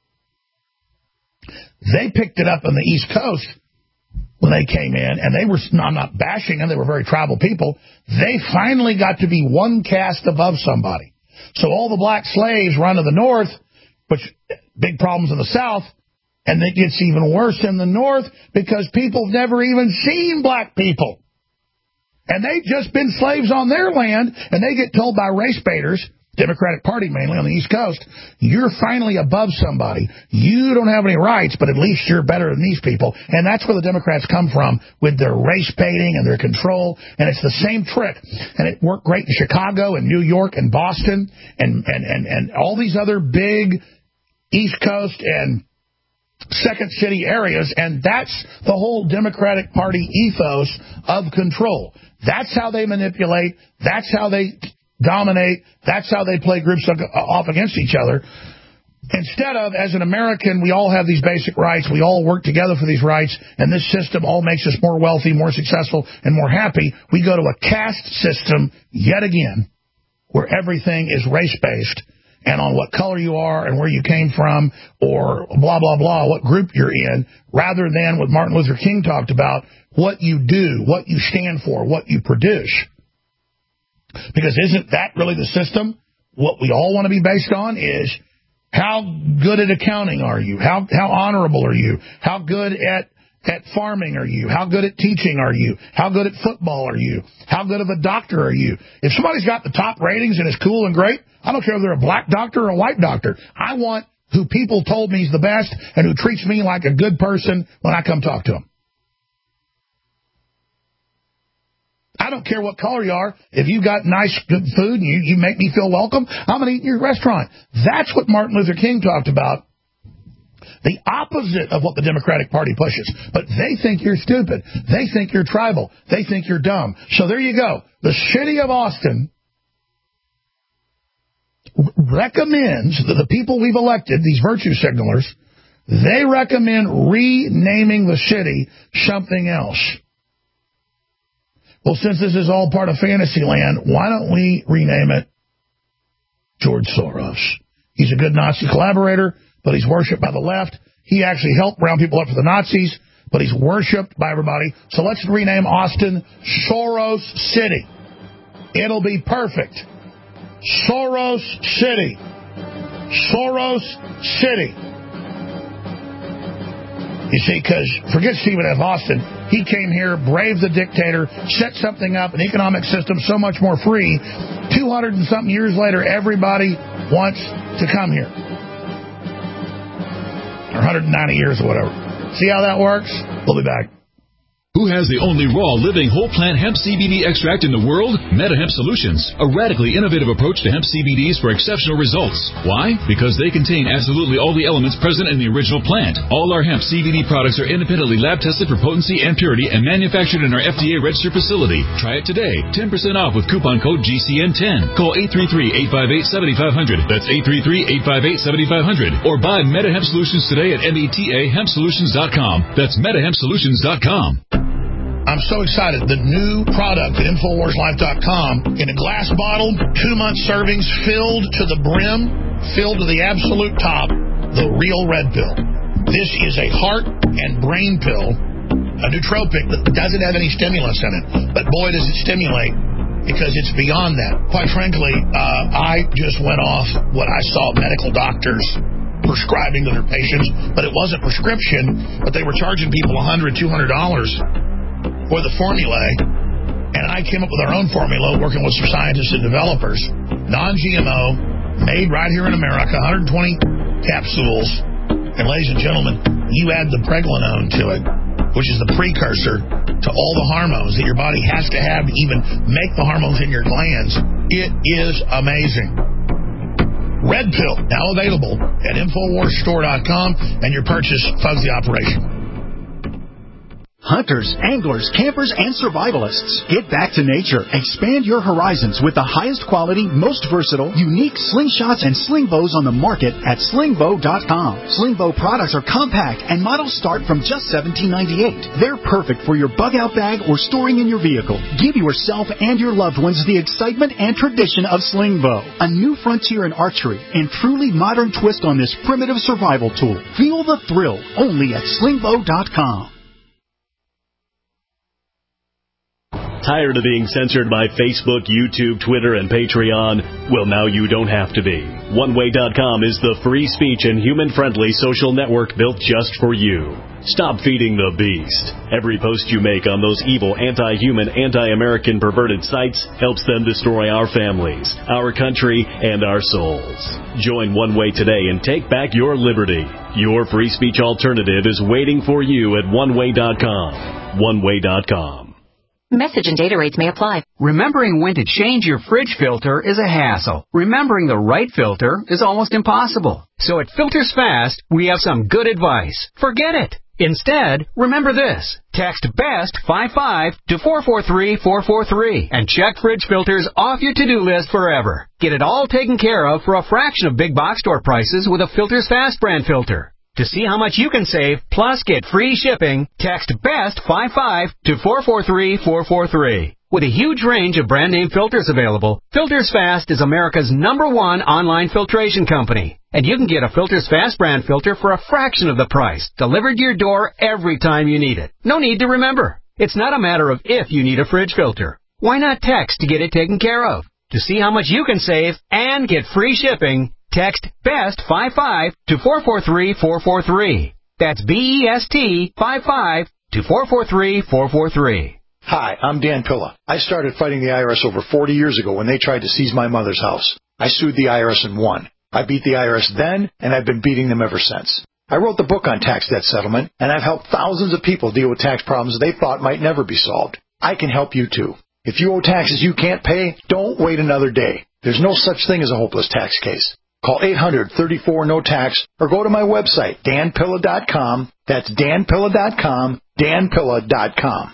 They picked it up on the East Coast when they came in, and they were, I'm not bashing them, they were very tribal people. They finally got to be one caste above somebody. So all the black slaves run to the North, which big problems in the South, and it gets even worse in the North because people have never even seen black people. And they've just been slaves on their land, and they get told by race baiters, Democratic Party mainly on the East Coast, you're finally above somebody. You don't have any rights, but at least you're better than these people. And that's where the Democrats come from with their race baiting and their control. And it's the same trick. And it worked great in Chicago and New York and Boston and all these other big East Coast and second city areas. And that's the whole Democratic Party ethos of control. That's how they manipulate. That's how they dominate. That's how they play groups off against each other. Instead of, as an American, we all have these basic rights. We all work together for these rights, and this system all makes us more wealthy, more successful, and more happy. We go to a caste system yet again where everything is race-based and on what color you are and where you came from or blah, blah, blah, what group you're in, rather than what Martin Luther King talked about, what you do, what you stand for, what you produce. Because isn't that really the system? What we all want to be based on is how good at accounting are you? How honorable are you? How good at farming are you? How good at teaching are you? How good at football are you? How good of a doctor are you? If somebody's got the top ratings and is cool and great, I don't care if they're a black doctor or a white doctor. I want who people told me is the best and who treats me like a good person when I come talk to them. I don't care what color you are. If you've got nice, good food and you make me feel welcome, I'm going to eat in your restaurant. That's what Martin Luther King talked about. The opposite of what the Democratic Party pushes. But they think you're stupid. They think you're tribal. They think you're dumb. So there you go. The city of Austin recommends that the people we've elected, these virtue signalers, they recommend renaming the city something else. Well, since this is all part of Fantasyland, why don't we rename it George Soros? He's a good Nazi collaborator, but he's worshipped by the left. He actually helped round people up for the Nazis, but he's worshipped by everybody. So let's rename Austin Soros City. It'll be perfect. Soros City. Soros City. You see, because forget Stephen F. Austin. He came here, braved the dictator, set something up, an economic system so much more free. 200 and something years later, everybody wants to come here. Or 190 years or whatever. See how that works? We'll be back. Who has the only raw, living, whole plant hemp CBD extract in the world? MetaHemp Solutions, a radically innovative approach to hemp CBDs for exceptional results. Why? Because they contain absolutely all the elements present in the original plant. All our hemp CBD products are independently lab tested for potency and purity and manufactured in our FDA registered facility. Try it today. 10% off with coupon code GCN10. Call 833-858-7500. That's 833-858-7500. Or buy MetaHemp Solutions today at metahempsolutions.com. That's metahempsolutions.com. I'm so excited. The new product at InfoWarsLife.com in a glass bottle, 2-month servings filled to the brim, filled to the absolute top, the real red pill. This is a heart and brain pill, a nootropic that doesn't have any stimulants in it. But boy, does it stimulate, because it's beyond that. Quite frankly, I just went off what I saw medical doctors prescribing to their patients, but it wasn't prescription, but they were charging people $100, $200 for the formulae, and I came up with our own formula, working with some scientists and developers. Non-GMO, made right here in America, 120 capsules. And ladies and gentlemen, you add the pregnenolone to it, which is the precursor to all the hormones that your body has to have to even make the hormones in your glands. It is amazing. Red Pill, now available at InfoWarsStore.com, and your purchase funds the operation. Hunters, anglers, campers, and survivalists. Get back to nature. Expand your horizons with the highest quality, most versatile, unique slingshots and sling bows on the market at slingbow.com. Slingbow products are compact and models start from just $17.98. They're perfect for your bug out bag or storing in your vehicle. Give yourself and your loved ones the excitement and tradition of Slingbow, a new frontier in archery and truly modern twist on this primitive survival tool. Feel the thrill only at slingbow.com. Tired of being censored by Facebook, YouTube, Twitter, and Patreon? Well, now you don't have to be. OneWay.com is the free speech and human-friendly social network built just for you. Stop feeding the beast. Every post you make on those evil, anti-human, anti-American perverted sites helps them destroy our families, our country, and our souls. Join One Way today and take back your liberty. Your free speech alternative is waiting for you at OneWay.com. OneWay.com. Message and data rates may apply. Remembering when to change your fridge filter is a hassle. Remembering the right filter is almost impossible. So at Filters Fast, we have some good advice. Forget it. Instead, remember this. Text BEST 55 to 443443 and check fridge filters off your to-do list forever. Get it all taken care of for a fraction of big box store prices with a Filters Fast brand filter. To see how much you can save, plus get free shipping, text BEST 55 to 443443. With a huge range of brand name filters available, Filters Fast is America's #1 online filtration company. And you can get a Filters Fast brand filter for a fraction of the price, delivered to your door every time you need it. No need to remember. It's not a matter of if you need a fridge filter. Why not text to get it taken care of? To see how much you can save and get free shipping, text BEST 55 to 443443. That's BEST 55 to 443443. Hi, I'm Dan Pilla. I started fighting the IRS over 40 years ago when they tried to seize my mother's house. I sued the IRS and won. I beat the IRS then, and I've been beating them ever since. I wrote the book on tax debt settlement, and I've helped thousands of people deal with tax problems they thought might never be solved. I can help you too. If you owe taxes you can't pay, don't wait another day. There's no such thing as a hopeless tax case. Call 800-34-NO-TAX or go to my website, danpilla.com. That's danpilla.com, danpilla.com.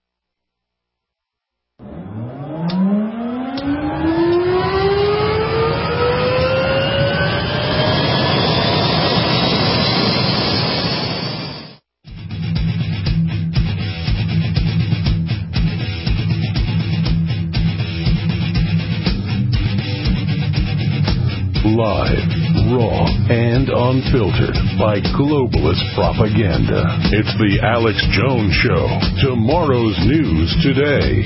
Live, raw, and unfiltered by globalist propaganda. It's the Alex Jones Show. Tomorrow's news today.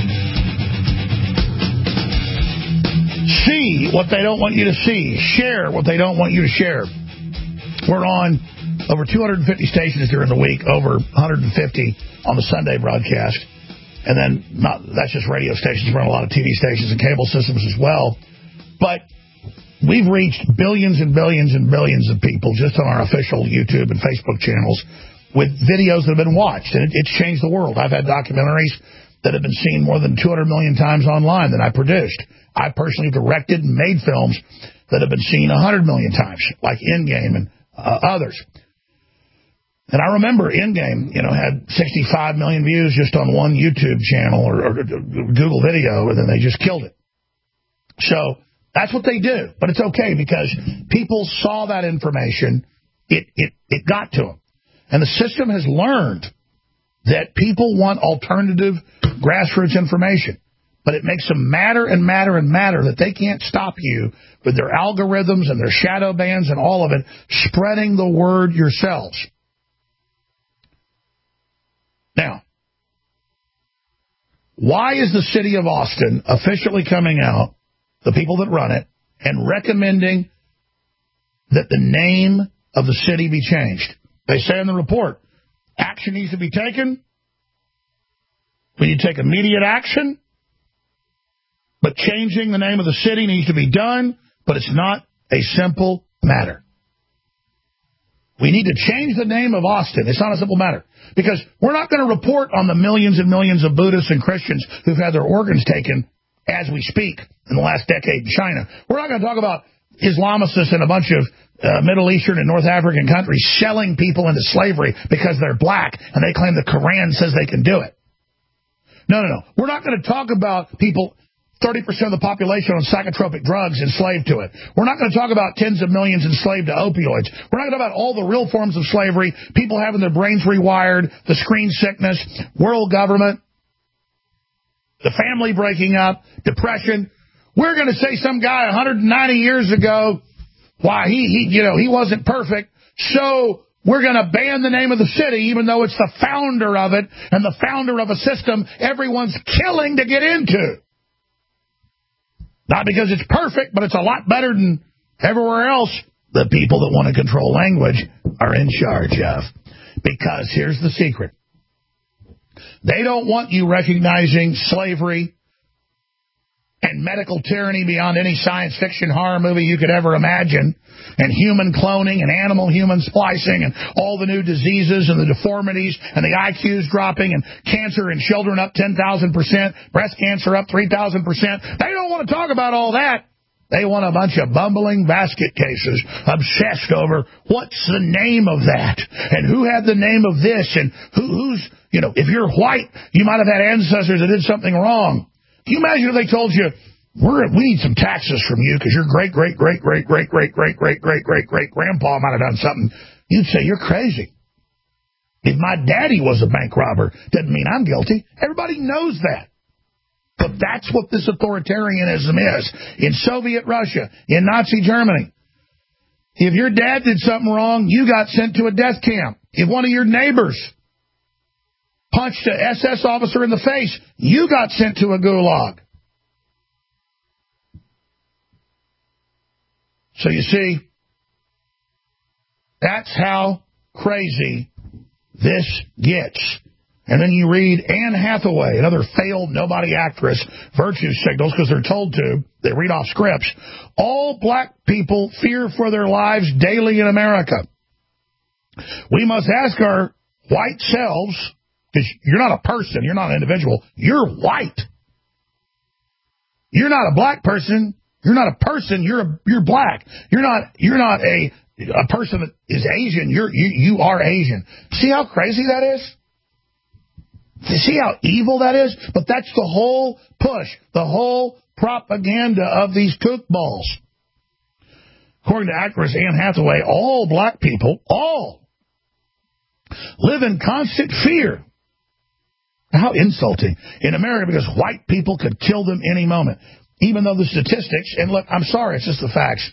See what they don't want you to see. Share what they don't want you to share. We're on over 250 stations during the week, over 150 on the Sunday broadcast. And then that's just radio stations. We're on a lot of TV stations and cable systems as well. But we've reached billions and billions and billions of people just on our official YouTube and Facebook channels with videos that have been watched. And it's changed the world. I've had documentaries that have been seen more than 200 million times online that I produced. I personally directed and made films that have been seen 100 million times, like Endgame and others. And I remember Endgame, had 65 million views just on one YouTube channel or Google video, and then they just killed it. So that's what they do. But it's okay because people saw that information. It got to them. And the system has learned that people want alternative grassroots information. But it makes them madder and madder and madder that they can't stop you with their algorithms and their shadow bans and all of it, spreading the word yourselves. Now, why is the city of Austin officially coming out, the people that run it, and recommending that the name of the city be changed? They say in the report, action needs to be taken We need to take immediate action, but changing the name of the city needs to be done, but it's not a simple matter. We need to change the name of Austin. It's not a simple matter. Because we're not going to report on the millions and millions of Buddhists and Christians who've had their organs taken as we speak in the last decade in China. We're not going to talk about Islamicists in a bunch of Middle Eastern and North African countries selling people into slavery because they're black and they claim the Quran says they can do it. No. We're not going to talk about people, 30% of the population on psychotropic drugs enslaved to it. We're not going to talk about tens of millions enslaved to opioids. We're not going to talk about all the real forms of slavery, people having their brains rewired, the screen sickness, world government, the family breaking up, depression. We're going to say some guy 190 years ago, why he wasn't perfect, so we're going to ban the name of the city, even though it's the founder of it and the founder of a system everyone's killing to get into. Not because it's perfect, but it's a lot better than everywhere else. The people that want to control language are in charge of. Because here's the secret. They don't want you recognizing slavery and medical tyranny beyond any science fiction horror movie you could ever imagine, and human cloning and animal-human splicing and all the new diseases and the deformities and the IQs dropping and cancer in children up 10,000%, breast cancer up 3,000%. They don't want to talk about all that. They want a bunch of bumbling basket cases obsessed over what's the name of that and who had the name of this and who's, if you're white, you might have had ancestors that did something wrong. Can you imagine if they told you, we need some taxes from you because your great-great-great-great-great-great-great-great-great-grandpa might have done something? You'd say, you're crazy. If my daddy was a bank robber, doesn't mean I'm guilty. Everybody knows that. But that's what this authoritarianism is. In Soviet Russia, in Nazi Germany, if your dad did something wrong, you got sent to a death camp. If one of your neighbors punched an SS officer in the face, you got sent to a gulag. So you see, that's how crazy this gets. And then you read Anne Hathaway, another failed nobody actress, virtue signals because they're told to. They read off scripts. All black people fear for their lives daily in America. We must ask our white selves, because you're not a person, you're not an individual, you're white. You're not a black person, you're not a person, you're black. You're not a person that is Asian, you are Asian. See how crazy that is? See how evil that is? But that's the whole push, the whole propaganda of these kookballs. According to actress Anne Hathaway, all black people, all, live in constant fear. How insulting. In America, because white people could kill them any moment. Even though the statistics, and look, I'm sorry, it's just the facts.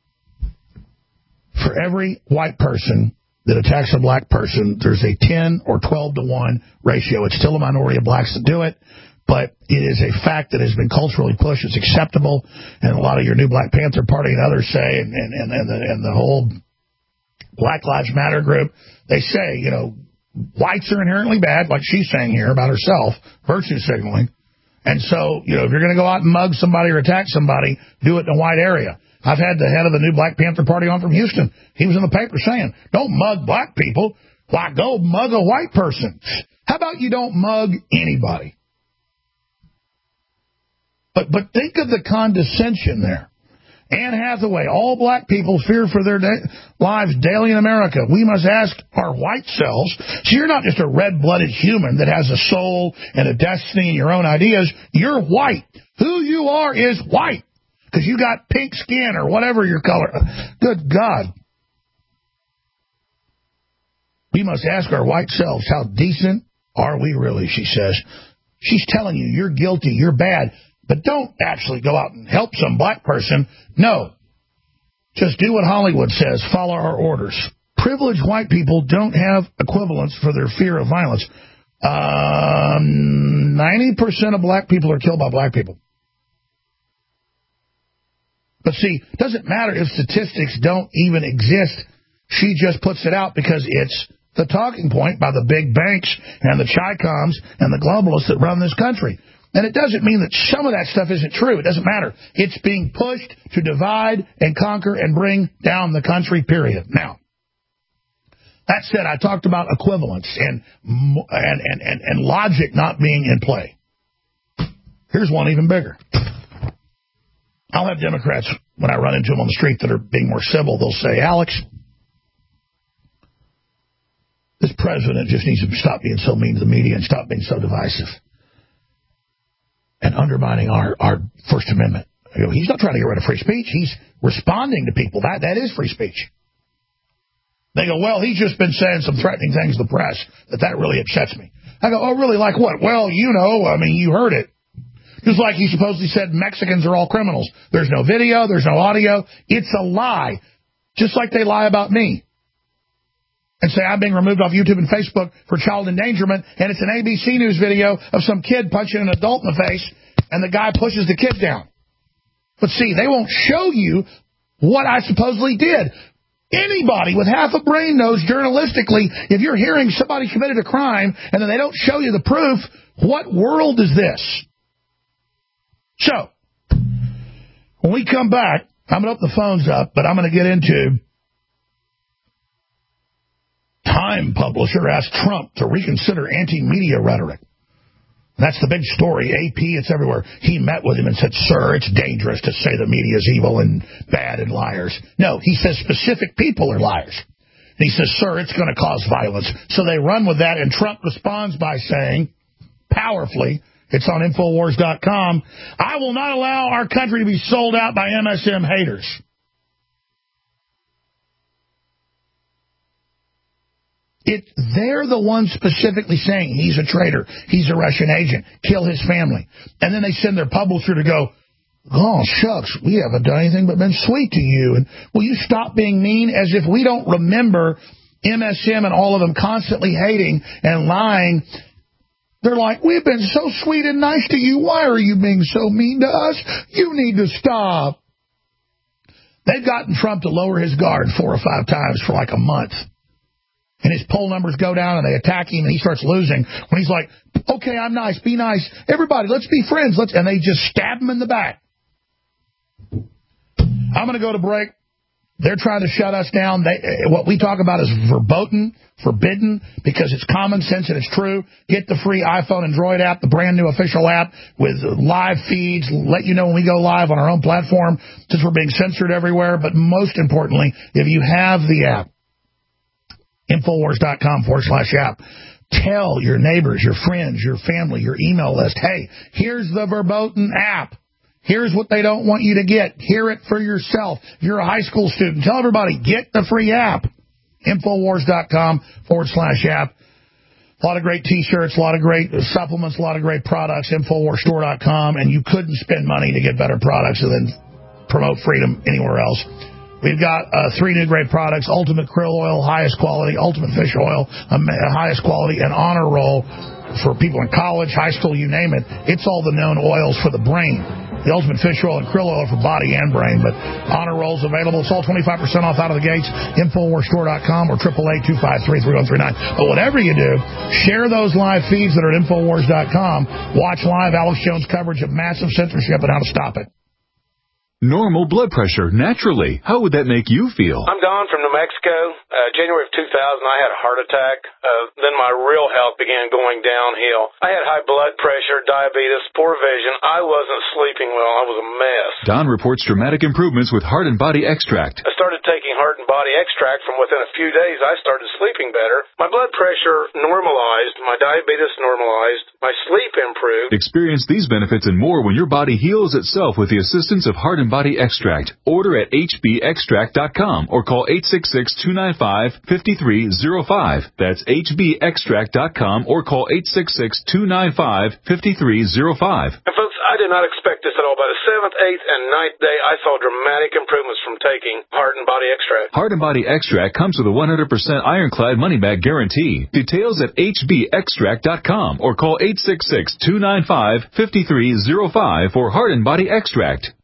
For every white person that attacks a black person, there's a 10 or 12 to 1 ratio. It's still a minority of blacks that do it, but it is a fact that has been culturally pushed. It's acceptable, and a lot of your new Black Panther Party and others say, and the whole Black Lives Matter group, they say, whites are inherently bad, like she's saying here about herself, virtue signaling. And so, if you're going to go out and mug somebody or attack somebody, do it in a white area. I've had the head of the new Black Panther Party on from Houston. He was in the paper saying, don't mug black people. Why, go mug a white person. How about you don't mug anybody? But think of the condescension there. Anne Hathaway, all black people fear for their lives daily in America. We must ask our white selves. So you're not just a red-blooded human that has a soul and a destiny and your own ideas. You're white. Who you are is white. Because you got pink skin or whatever your color. Good God. We must ask our white selves, how decent are we really, she says. She's telling you, you're guilty, you're bad. But don't actually go out and help some black person. No. Just do what Hollywood says. Follow our orders. Privileged white people don't have equivalents for their fear of violence. 90% of black people are killed by black people. But see, it doesn't matter if statistics don't even exist. She just puts it out because it's the talking point by the big banks and the Chi-Coms and the globalists that run this country. And it doesn't mean that some of that stuff isn't true. It doesn't matter. It's being pushed to divide and conquer and bring down the country, period. Now, that said, I talked about equivalence and logic not being in play. Here's one even bigger. I'll have Democrats, when I run into them on the street that are being more civil, they'll say, Alex, this president just needs to stop being so mean to the media and stop being so divisive and undermining our First Amendment. I go, he's not trying to get rid of free speech. He's responding to people. That is free speech. They go, well, he's just been saying some threatening things to the press that really upsets me. I go, oh, really? Like what? Well, you heard it. Just like he supposedly said Mexicans are all criminals. There's no video. There's no audio. It's a lie. Just like they lie about me. And say I'm being removed off YouTube and Facebook for child endangerment, and it's an ABC News video of some kid punching an adult in the face, and the guy pushes the kid down. But see, they won't show you what I supposedly did. Anybody with half a brain knows journalistically, if you're hearing somebody committed a crime and then they don't show you the proof, what world is this? So, when we come back, I'm going to open the phones up, but I'm going to get into Time publisher asked Trump to reconsider anti-media rhetoric. That's the big story. AP, it's everywhere. He met with him and said, sir, it's dangerous to say the media is evil and bad and liars. No, he says specific people are liars. And he says, sir, it's going to cause violence. So they run with that, and Trump responds by saying, powerfully, it's on Infowars.com, I will not allow our country to be sold out by MSM haters. They're the ones specifically saying he's a traitor, he's a Russian agent, kill his family. And then they send their publisher to go, oh, shucks, we haven't done anything but been sweet to you. And will you stop being mean, as if we don't remember MSM and all of them constantly hating and lying. They're like, we've been so sweet and nice to you. Why are you being so mean to us? You need to stop. They've gotten Trump to lower his guard 4 or 5 times for like a month. And his poll numbers go down, and they attack him, and he starts losing. When he's like, okay, I'm nice, be nice. Everybody, let's be friends. And they just stab him in the back. I'm going to go to break. They're trying to shut us down. What we talk about is verboten, forbidden, because it's common sense and it's true. Get the free iPhone Android app, the brand new official app with live feeds, let you know when we go live on our own platform, since we're being censored everywhere. But most importantly, if you have the app, Infowars.com/app. Tell your neighbors, your friends, your family, your email list, hey, here's the verboten app. Here's what they don't want you to get. Hear it for yourself. If you're a high school student, tell everybody, get the free app. Infowars.com/app. A lot of great T-shirts, a lot of great supplements, a lot of great products, InfoWarsStore.com, and you couldn't spend money to get better products and then promote freedom anywhere else. We've got 3 new great products: Ultimate Krill Oil, highest quality; Ultimate Fish Oil, highest quality; and Honor Roll for people in college, high school, you name it. It's all the known oils for the brain. The Ultimate Fish Oil and Krill Oil for body and brain. But Honor Roll's available. It's all 25% off out of the gates. Infowarsstore.com or 888-253-3139. But whatever you do, share those live feeds that are at Infowars.com. Watch live Alex Jones coverage of massive censorship and how to stop it. Normal blood pressure, naturally. How would that make you feel? I'm Don from New Mexico. January of 2000, I had a heart attack. Then my real health began going downhill. I had high blood pressure, diabetes, poor vision. I wasn't sleeping well. I was a mess. Don reports dramatic improvements with Heart and Body Extract. I started taking Heart and Body Extract. From within a few days, I started sleeping better. My blood pressure normalized. My diabetes normalized. My sleep improved. Experience these benefits and more when your body heals itself with the assistance of Heart and Body Extract. Order at hbextract.com or call 866-295-5305. That's hbextract.com or call 866-295-5305. And folks, I did not expect this at all. By the 7th, 8th, and 9th day, I saw dramatic improvements from taking Heart and Body Extract. Heart and Body Extract comes with a 100% ironclad money-back guarantee. Details at hbextract.com or call 866-295-5305 for Heart and Body Extract.